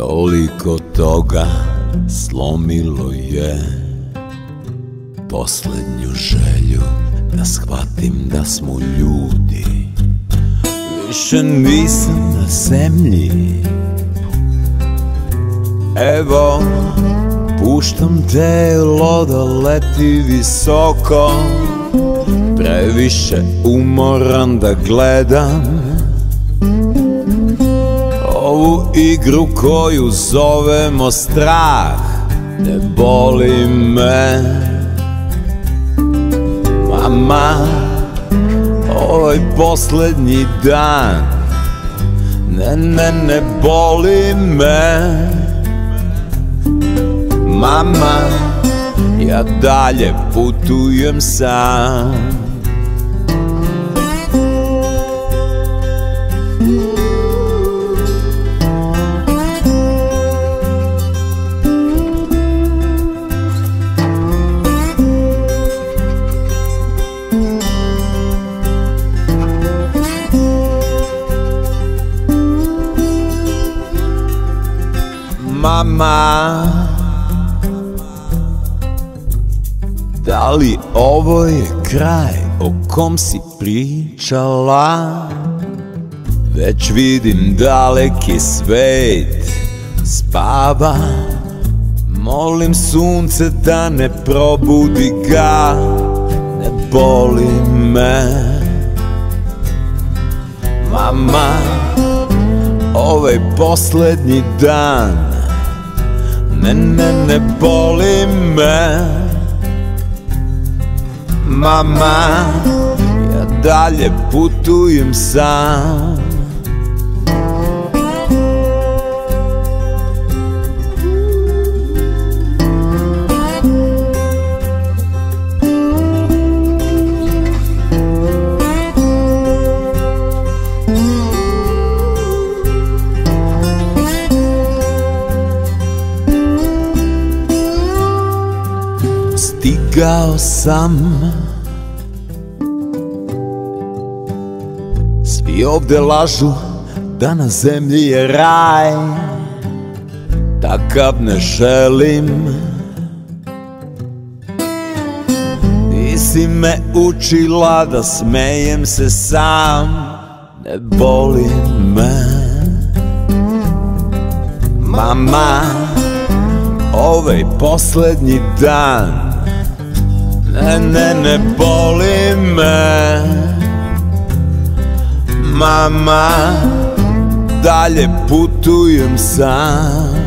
Toliko toga slomilo je poslednju želju da shvatim da smo ljudi. Više nisam na zemlji. Evo, puštam telo da leti visoko, previše umoran da gledam ovu igru koju zovemo strah. Ne boli me, mama, ovaj poslednji dan. Ne boli me, mama, ja dalje putujem sam. Mama, da li ovo je kraj o kom si pričala? Već vidim daleki svet spava. Molim sunce da ne probudi ga. Ne boli me, mama, ovaj poslednji dan. Ne boli me, mama, ja dalje putujem sam. Stigao sam, svi ovde lažu da na zemlji je raj. Takav ne želim. Nisi me učila da smejem se sam. Ne boli me, mama, ovaj poslednji dan. Ne boli me, mama, dalje putujem sam.